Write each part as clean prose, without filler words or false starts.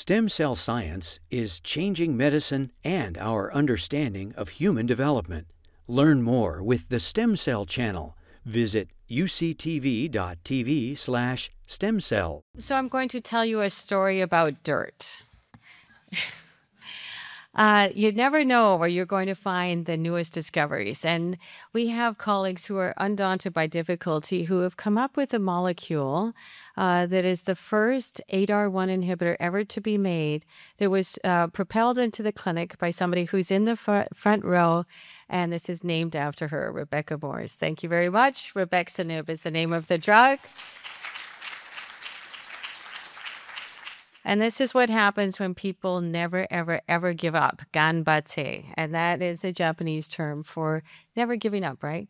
Stem cell science is changing medicine and our understanding of human development. Learn more with the Stem Cell Channel. Visit uctv.tv/stemcell. So I'm going to tell you a story about dirt. You never know where you're going to find the newest discoveries. And we have colleagues who are undaunted by difficulty who have come up with a molecule that is the first ADAR1 inhibitor ever to be made that was propelled into the clinic by somebody who's in the front row. And this is named after her, Rebecca Morse. Thank you very much. Rebexinib is the name of the drug. And this is what happens when people never, ever, ever give up. Ganbatte. And that is a Japanese term for never giving up, right?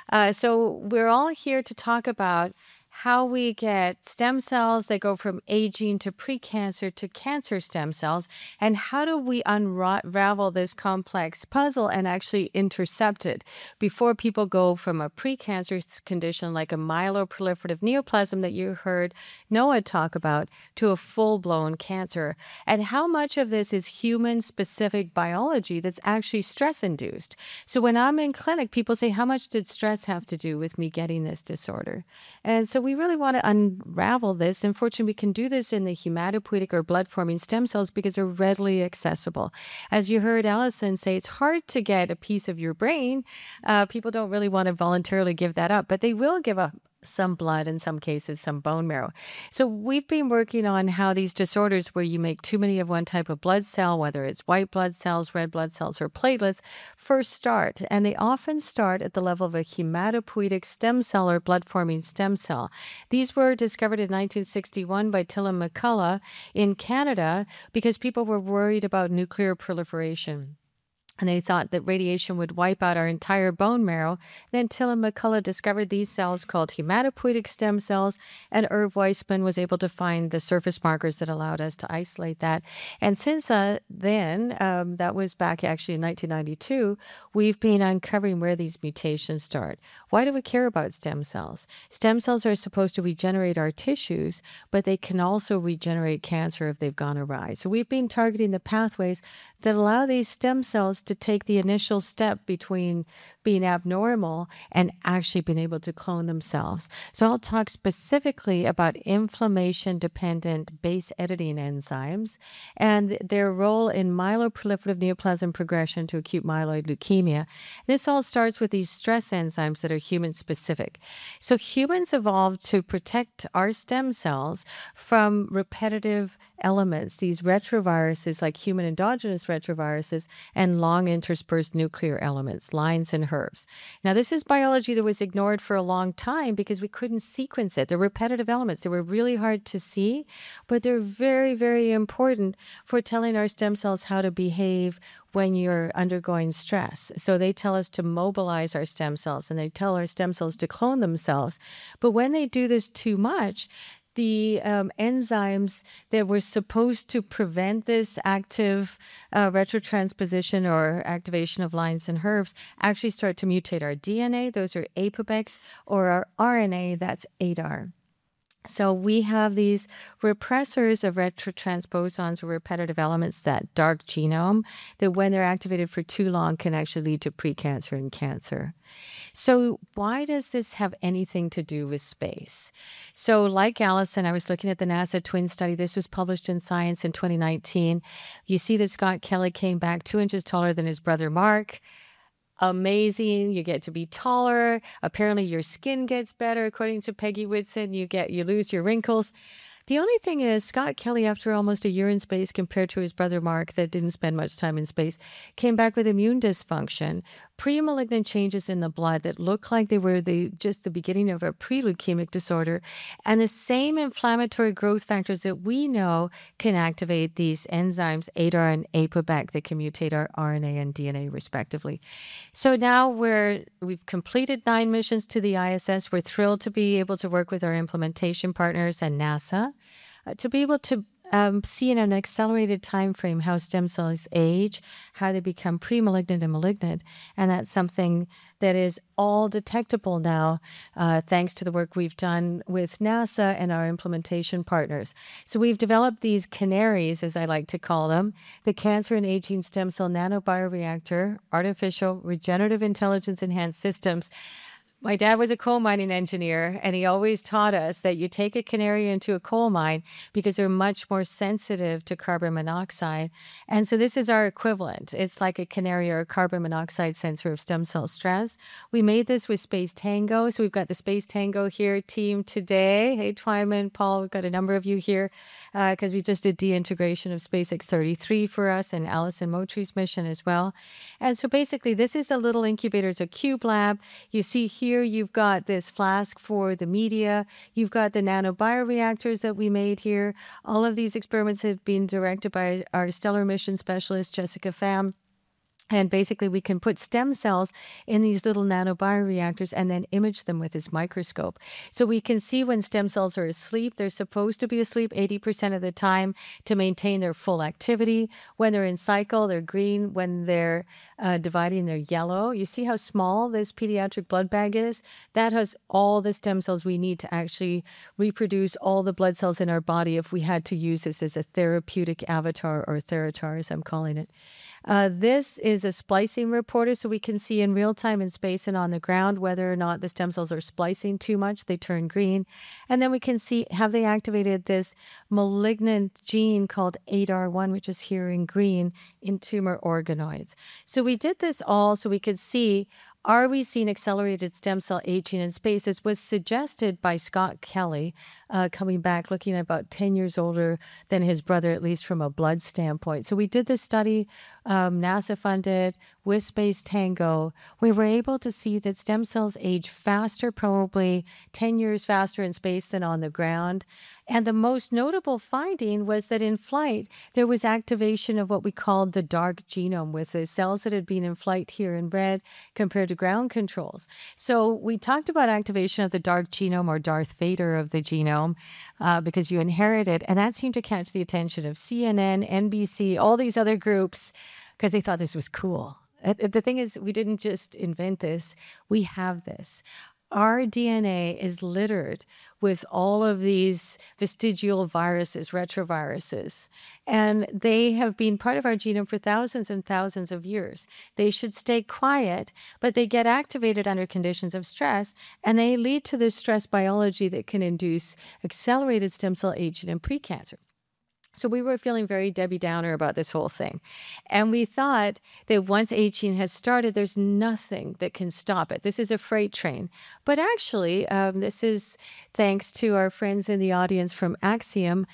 So we're all here to talk about how we get stem cells that go from aging to precancer to cancer stem cells, and how do we unravel this complex puzzle and actually intercept it before people go from a precancerous condition like a myeloproliferative neoplasm that you heard Noah talk about to a full-blown cancer, and how much of this is human-specific biology that's actually stress-induced. So when I'm in clinic, people say, how much did stress have to do with me getting this disorder? And so we really want to unravel this. Unfortunately, we can do this in the hematopoietic or blood-forming stem cells because they're readily accessible. As you heard Allison say, it's hard to get a piece of your brain. People don't really want to voluntarily give that up, but they will give up some blood, in some cases, some bone marrow. So we've been working on how these disorders where you make too many of one type of blood cell, whether it's white blood cells, red blood cells, or platelets, first start. And they often start at the level of a hematopoietic stem cell or blood-forming stem cell. These were discovered in 1961 by Tillam McCullough in Canada because people were worried about nuclear proliferation. And they thought that radiation would wipe out our entire bone marrow. Then Tillam McCullough discovered these cells called hematopoietic stem cells, and Irv Weissman was able to find the surface markers that allowed us to isolate that. And since then, that was back actually in 1992, we've been uncovering where these mutations start. Why do we care about stem cells? Stem cells are supposed to regenerate our tissues, but they can also regenerate cancer if they've gone awry. So we've been targeting the pathways that allow these stem cells to take the initial step between being abnormal and actually being able to clone themselves. So I'll talk specifically about inflammation-dependent base editing enzymes and their role in myeloproliferative neoplasm progression to acute myeloid leukemia. This all starts with these stress enzymes that are human-specific. So humans evolved to protect our stem cells from repetitive elements, these retroviruses like human endogenous retroviruses and long interspersed nuclear elements, lines and HERVs. Now, this is biology that was ignored for a long time because we couldn't sequence it. They're repetitive elements. They were really hard to see, but they're very, very important for telling our stem cells how to behave when you're undergoing stress. So they tell us to mobilize our stem cells, and they tell our stem cells to clone themselves. But when they do this too much, the enzymes that were supposed to prevent this active retrotransposition or activation of lines and HERVs actually start to mutate our DNA. Those are APOBEX, or our RNA, that's ADAR. So we have these repressors of retrotransposons or repetitive elements, that dark genome, that when they're activated for too long can actually lead to precancer and cancer. So why does this have anything to do with space? So like Allison, I was looking at the NASA twin study. This was published in Science in 2019. You see that Scott Kelly came back 2 inches taller than his brother Mark. Amazing. You get to be taller. Apparently your skin gets better. According to Peggy Whitson, you lose your wrinkles. The only thing is, Scott Kelly, after almost a year in space compared to his brother Mark that didn't spend much time in space, came back with immune dysfunction, pre-malignant changes in the blood that looked like they were just the beginning of a pre-leukemic disorder, and the same inflammatory growth factors that we know can activate these enzymes, ADAR and APOBEC, that can mutate our RNA and DNA respectively. So now we've completed 9 missions to the ISS. We're thrilled to be able to work with our implementation partners and NASA to be able to see in an accelerated time frame how stem cells age, how they become pre-malignant and malignant. And that's something that is all detectable now, thanks to the work we've done with NASA and our implementation partners. So we've developed these canaries, as I like to call them, the Cancer and Aging Stem Cell Nanobioreactor, Artificial Regenerative Intelligence Enhanced Systems. My dad was a coal mining engineer, and he always taught us that you take a canary into a coal mine because they're much more sensitive to carbon monoxide. And so this is our equivalent. It's like a canary or a carbon monoxide sensor of stem cell stress. We made this with Space Tango. So we've got the Space Tango here team today. Hey, Twyman, Paul, we've got a number of you here because we just did de-integration of SpaceX 33 for us and Alison Moultrie's mission as well. And so basically, this is a little incubator. It's a cube lab. You see here, you've got this flask for the media. You've got the nanobioreactors that we made here. All of these experiments have been directed by our stellar mission specialist, Jessica Pham. And basically, we can put stem cells in these little nanobioreactors and then image them with this microscope. So we can see when stem cells are asleep. They're supposed to be asleep 80% of the time to maintain their full activity. When they're in cycle, they're green. When they're dividing, they're yellow. You see how small this pediatric blood bag is? That has all the stem cells we need to actually reproduce all the blood cells in our body if we had to use this as a therapeutic avatar, or Theratar, as I'm calling it. This is a splicing reporter, so we can see in real time in space and on the ground whether or not the stem cells are splicing too much. They turn green. And then we can see, have they activated this malignant gene called ADAR1, which is here in green, in tumor organoids. So we did this all so we could see, are we seeing accelerated stem cell aging in space? This was suggested by Scott Kelly, coming back, looking at about 10 years older than his brother, at least from a blood standpoint. So we did this study, NASA funded, with Space Tango. We were able to see that stem cells age faster, probably 10 years faster in space than on the ground. And the most notable finding was that in flight, there was activation of what we called the dark genome, with the cells that had been in flight here in red compared to ground controls. So we talked about activation of the dark genome, or Darth Vader of the genome, because you inherit it. And that seemed to catch the attention of CNN, NBC, all these other groups, because they thought this was cool. The thing is, we didn't just invent this. We have this. Our DNA is littered with all of these vestigial viruses, retroviruses, and they have been part of our genome for thousands and thousands of years. They should stay quiet, but they get activated under conditions of stress, and they lead to this stress biology that can induce accelerated stem cell aging and precancer. So we were feeling very Debbie Downer about this whole thing. And we thought that once aging has started, there's nothing that can stop it. This is a freight train. But actually, this is thanks to our friends in the audience from Axiom.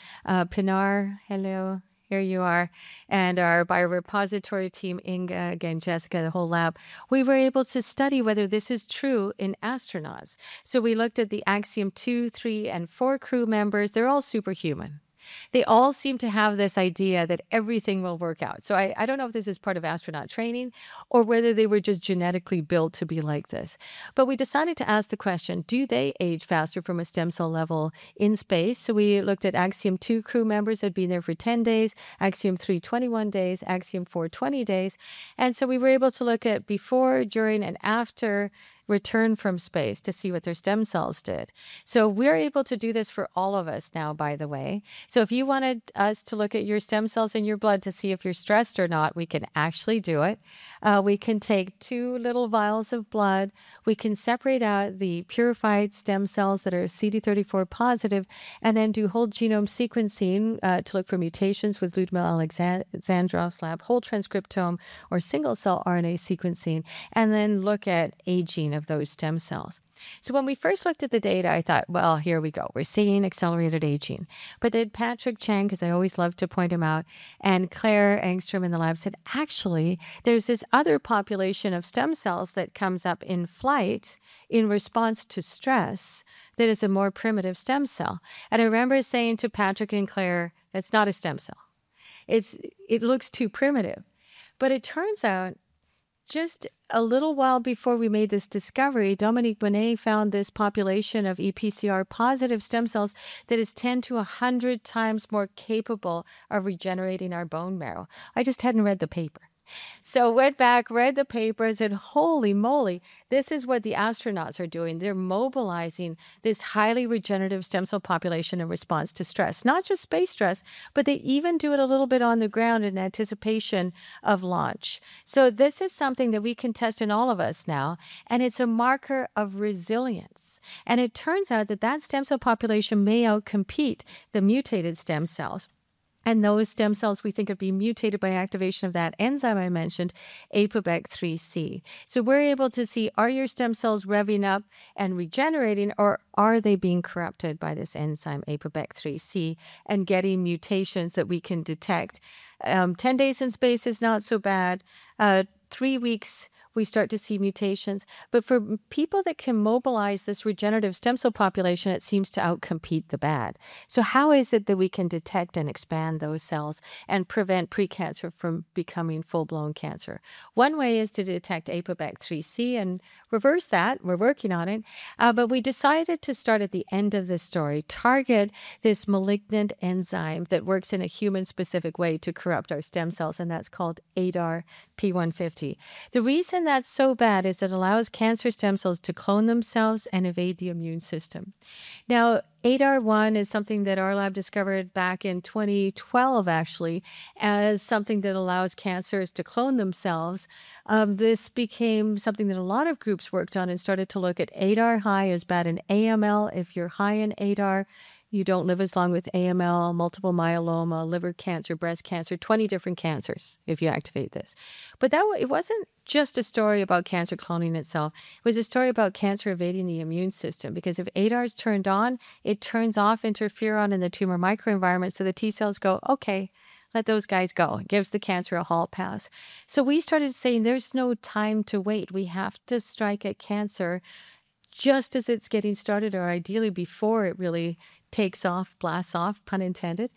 Pinar, hello. Here you are. And our biorepository team, Inga, again, Jessica, the whole lab. We were able to study whether this is true in astronauts. So we looked at the Axiom 2, 3, and 4 crew members. They're all superhuman. They all seem to have this idea that everything will work out. So I don't know if this is part of astronaut training or whether they were just genetically built to be like this. But we decided to ask the question, do they age faster from a stem cell level in space? So we looked at Axiom 2 crew members who had been there for 10 days, Axiom 3, 21 days, Axiom 4, 20 days. And so we were able to look at before, during, and after return from space to see what their stem cells did. So we're able to do this for all of us now, by the way. So if you wanted us to look at your stem cells in your blood to see if you're stressed or not, we can actually do it. We can take 2 little vials of blood. We can separate out the purified stem cells that are CD34 positive and then do whole genome sequencing to look for mutations with Ludmila Alexandrov's lab, whole transcriptome or single cell RNA sequencing, and then look at aging of those stem cells. So when we first looked at the data, I thought, well, here we go. We're seeing accelerated aging. But then Patrick Chang, because I always love to point him out, and Claire Engstrom in the lab said, actually, there's this other population of stem cells that comes up in flight in response to stress that is a more primitive stem cell. And I remember saying to Patrick and Claire, that's not a stem cell. It looks too primitive. But it turns out just a little while before we made this discovery, Dominique Bonnet found this population of EPCR positive stem cells that is 10 to 100 times more capable of regenerating our bone marrow. I just hadn't read the paper. So went back, read the paper, and said, holy moly, this is what the astronauts are doing. They're mobilizing this highly regenerative stem cell population in response to stress, not just space stress, but they even do it a little bit on the ground in anticipation of launch. So this is something that we can test in all of us now, and it's a marker of resilience. And it turns out that that stem cell population may outcompete the mutated stem cells. And those stem cells we think of being mutated by activation of that enzyme I mentioned, ApoBec3C. So we're able to see, are your stem cells revving up and regenerating, or are they being corrupted by this enzyme, ApoBec3C, and getting mutations that we can detect? 10 days in space is not so bad. 3 weeks, we start to see mutations. But for people that can mobilize this regenerative stem cell population, it seems to outcompete the bad. So how is it that we can detect and expand those cells and prevent precancer from becoming full-blown cancer? One way is to detect ApoBec3C and reverse that. We're working on it. But we decided to start at the end of this story, target this malignant enzyme that works in a human-specific way to corrupt our stem cells, and that's called ADAR P150. The reason that's so bad is it allows cancer stem cells to clone themselves and evade the immune system. Now, ADAR1 is something that our lab discovered back in 2012, actually, as something that allows cancers to clone themselves. This became something that a lot of groups worked on and started to look at ADAR high as bad in AML. If you're high in ADAR, you don't live as long with AML, multiple myeloma, liver cancer, breast cancer, 20 different cancers if you activate this. But it wasn't just a story about cancer cloning itself. It was a story about cancer evading the immune system, because if ADAR is turned on, it turns off interferon in the tumor microenvironment, so the T cells go, okay, let those guys go. It gives the cancer a hall pass. So we started saying there's no time to wait. We have to strike at cancer just as it's getting started, or ideally before it really takes off, blasts off, pun intended.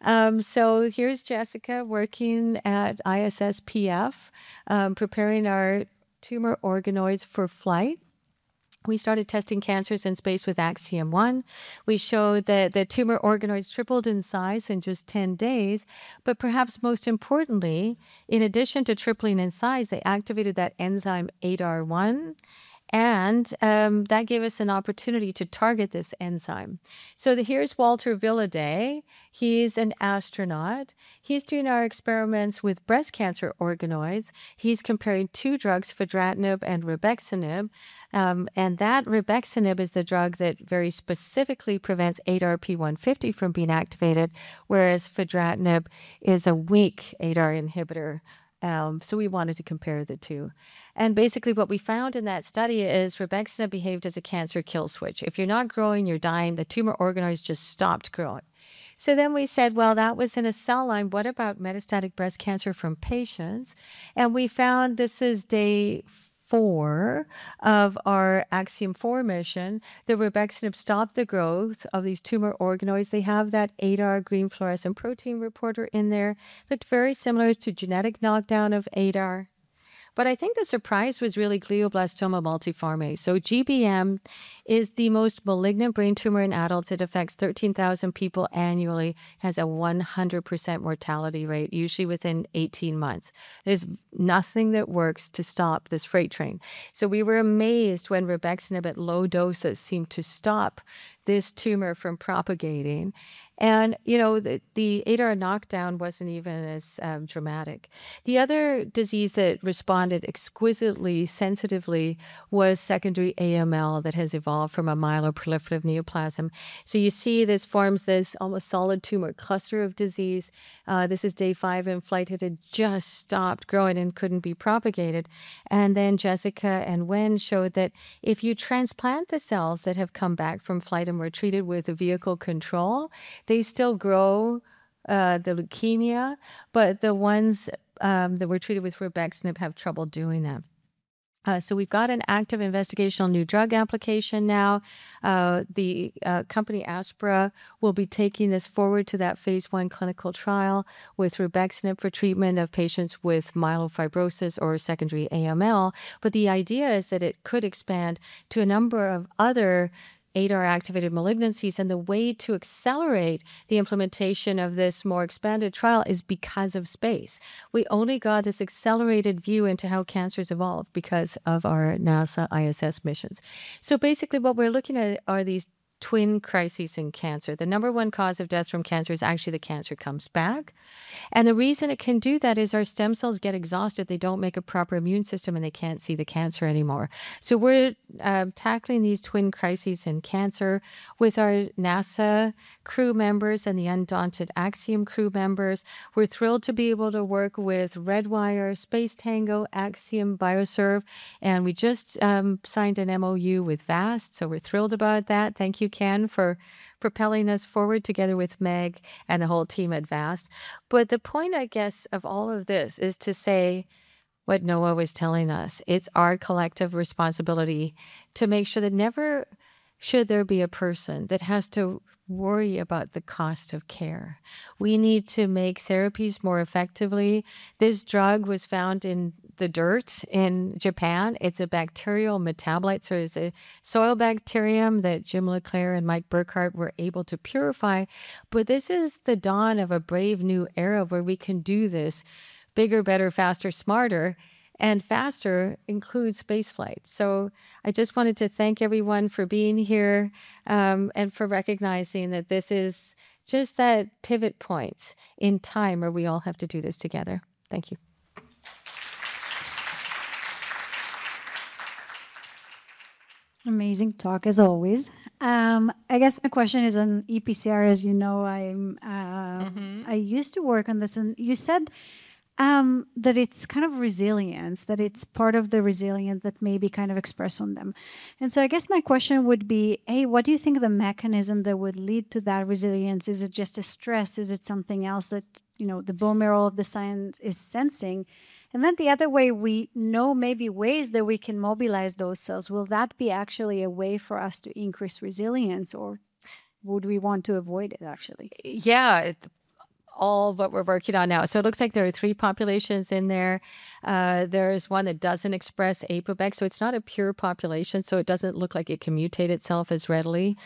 So here's Jessica working at ISSPF, preparing our tumor organoids for flight. We started testing cancers in space with Axiom-1. We showed that the tumor organoids tripled in size in just 10 days. But perhaps most importantly, in addition to tripling in size, they activated that enzyme ADAR1. And that gave us an opportunity to target this enzyme. So here's Walter Villaday. He's an astronaut. He's doing our experiments with breast cancer organoids. He's comparing two drugs, fedratinib and rebexinib. And that rebexinib is the drug that very specifically prevents ADAR P150 from being activated, whereas fedratinib is a weak ADAR inhibitor. So we wanted to compare the two. And basically what we found in that study is rebexinib behaved as a cancer kill switch. If you're not growing, you're dying. The tumor organoids just stopped growing. So then we said, well, that was in a cell line. What about metastatic breast cancer from patients? And we found, this is day 4 of our Axiom-4 mission, the rebexinib stopped the growth of these tumor organoids. They have that ADAR green fluorescent protein reporter in there. Looked very similar to genetic knockdown of ADAR. But I think the surprise was really glioblastoma multiforme. So GBM is the most malignant brain tumor in adults. It affects 13,000 people annually. It has a 100% mortality rate, usually within 18 months. There's nothing that works to stop this freight train. So we were amazed when rebexinib at low doses seemed to stop this tumor from propagating. And, you know, the ADAR knockdown wasn't even as dramatic. The other disease that responded exquisitely sensitively was secondary AML that has evolved from a myeloproliferative neoplasm. So you see this forms this almost solid tumor cluster of disease. This is day 5 in flight. It had just stopped growing and couldn't be propagated. And then Jessica and Wen showed that if you transplant the cells that have come back from flight and were treated with a vehicle control, they still grow the leukemia, but the ones that were treated with rebexinib have trouble doing that. So we've got an active investigational new drug application now. The company Aspra will be taking this forward to that phase 1 clinical trial with rubexinib for treatment of patients with myelofibrosis or secondary AML. But the idea is that it could expand to a number of other ADAR-activated malignancies, and the way to accelerate the implementation of this more expanded trial is because of space. We only got this accelerated view into how cancers evolve because of our NASA ISS missions. So basically what we're looking at are these twin crises in cancer. The number one cause of death from cancer is actually the cancer comes back. And the reason it can do that is our stem cells get exhausted. They don't make a proper immune system and they can't see the cancer anymore. So we're tackling these twin crises in cancer with our NASA crew members and the Undaunted Axiom crew members. We're thrilled to be able to work with Redwire, Space Tango, Axiom, Bioserve, and we just signed an MOU with VAST. So we're thrilled about that. Thank you, Ken, for propelling us forward together with Meg and the whole team at VAST. But the point, I guess, of all of this is to say what Noah was telling us. It's our collective responsibility to make sure that never should there be a person that has to worry about the cost of care. We need to make therapies more effectively. This drug was found in the dirt in Japan. It's a bacterial metabolite. So it's a soil bacterium that Jim LeClaire and Mike Burkhart were able to purify. But this is the dawn of a brave new era where we can do this bigger, better, faster, smarter. And faster includes spaceflight. So I just wanted to thank everyone for being here and for recognizing that this is just that pivot point in time where we all have to do this together. Thank you. Amazing talk as always. I guess my question is on EPCR. As you know, I used to work on this, and you said that it's kind of resilience, that it's part of the resilience that may be kind of expressed on them. And so I guess my question would be, hey, what do you think the mechanism that would lead to that resilience? Is it just a stress? Is it something else that, the bone marrow of the science is sensing? And then the other way, we know maybe ways that we can mobilize those cells. Will that be actually a way for us to increase resilience, or would we want to avoid it actually? Yeah, all what we're working on now. So it looks like there are 3 populations in there. There's one that doesn't express ApoBec, so it's not a pure population, so it doesn't look like it can mutate itself as readily.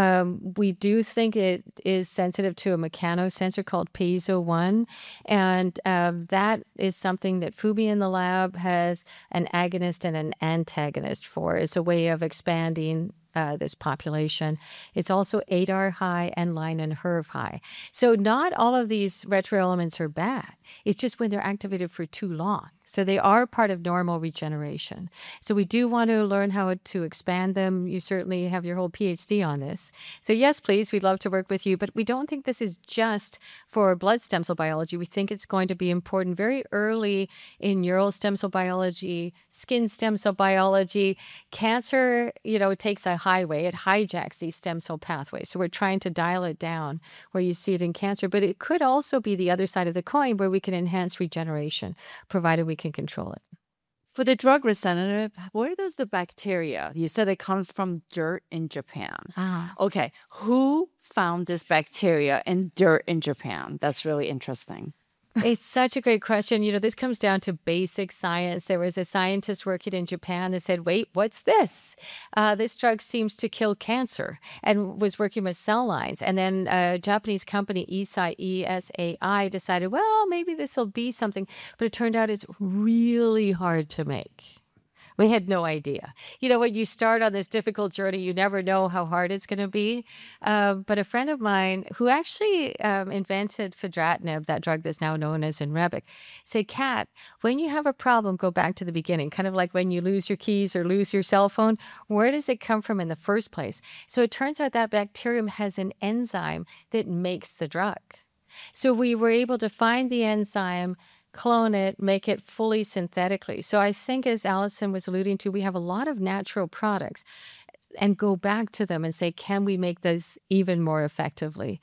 We do think it is sensitive to a mechanosensor called piezo-1, and that is something that Fubi in the lab has an agonist and an antagonist for. It's a way of expanding this population. It's also ADAR high and line and HERV high. So not all of these retro elements are bad. It's just when they're activated for too long. So they are part of normal regeneration. So we do want to learn how to expand them. You certainly have your whole PhD on this. So yes, please, we'd love to work with you. But we don't think this is just for blood stem cell biology. We think it's going to be important very early in neural stem cell biology, skin stem cell biology. Cancer, takes a highway. It hijacks these stem cell pathways. So we're trying to dial it down where you see it in cancer. But it could also be the other side of the coin where we can enhance regeneration, provided we can control it. For the drug representative, where does the bacteria? You said it comes from dirt in Japan. Okay, who found this bacteria in dirt in Japan? That's really interesting. It's such a great question. This comes down to basic science. There was a scientist working in Japan that said, wait, what's this? This drug seems to kill cancer, and was working with cell lines. And then a Japanese company, ESAI, decided, well, maybe this will be something. But it turned out it's really hard to make. We had no idea. When you start on this difficult journey, you never know how hard it's going to be. But a friend of mine who actually invented fedratinib, that drug that's now known as Inrebic, said, Kat, when you have a problem, go back to the beginning. Kind of like when you lose your keys or lose your cell phone, where does it come from in the first place? So it turns out that bacterium has an enzyme that makes the drug. So we were able to find the enzyme, clone it, make it fully synthetically. So I think, as Allison was alluding to, we have a lot of natural products. and go back to them and say, can we make this even more effectively?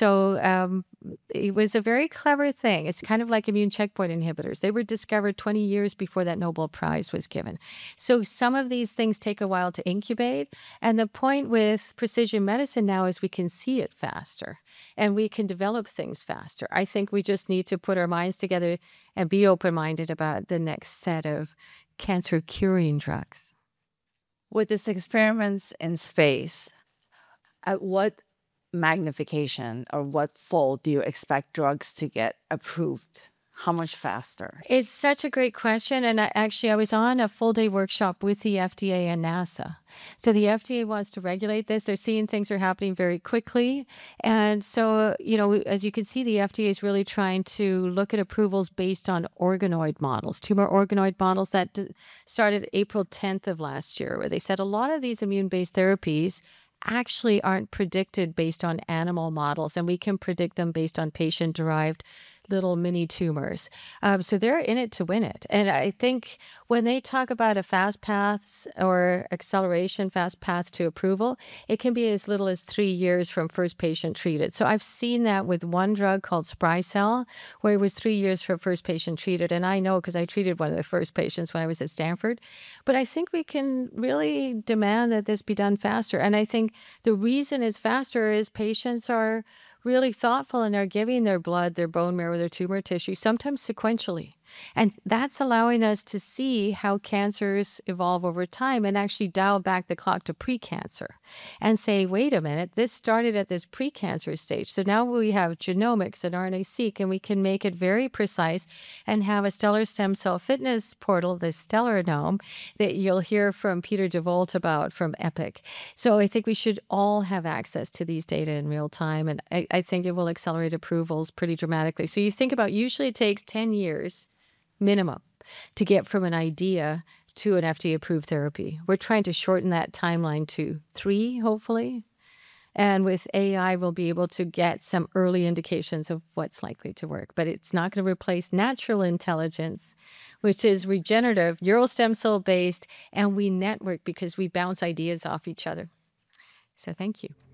So it was a very clever thing. It's kind of like immune checkpoint inhibitors. They were discovered 20 years before that Nobel Prize was given. So some of these things take a while to incubate. And the point with precision medicine now is we can see it faster and we can develop things faster. I think we just need to put our minds together and be open-minded about the next set of cancer curing drugs. With these experiments in space, at what magnification or what fold do you expect drugs to get approved? How much faster? It's such a great question. And I was on a full-day workshop with the FDA and NASA. So the FDA wants to regulate this. They're seeing things are happening very quickly. And so, as you can see, the FDA is really trying to look at approvals based on organoid models, tumor organoid models that started April 10th of last year, where they said a lot of these immune-based therapies actually aren't predicted based on animal models, and we can predict them based on patient-derived little mini tumors. So they're in it to win it. And I think when they talk about a fast path or acceleration fast path to approval, it can be as little as 3 years from first patient treated. So I've seen that with one drug called Sprycel, where it was 3 years from first patient treated. And I know because I treated one of the first patients when I was at Stanford. But I think we can really demand that this be done faster. And I think the reason it's faster is patients are really thoughtful and are giving their blood, their bone marrow, their tumor tissue, sometimes sequentially. And that's allowing us to see how cancers evolve over time and actually dial back the clock to precancer and say, wait a minute, this started at this precancer stage. So now we have genomics and RNA-seq, and we can make it very precise and have a stellar stem cell fitness portal, the Stellarome, that you'll hear from Peter DeVolt about from Epic. So I think we should all have access to these data in real time. And I think it will accelerate approvals pretty dramatically. So you think about, usually it takes 10 years minimum to get from an idea to an FDA-approved therapy. We're trying to shorten that timeline to 3, hopefully. And with AI, we'll be able to get some early indications of what's likely to work. But it's not going to replace natural intelligence, which is regenerative, neural stem cell-based, and we network because we bounce ideas off each other. So thank you.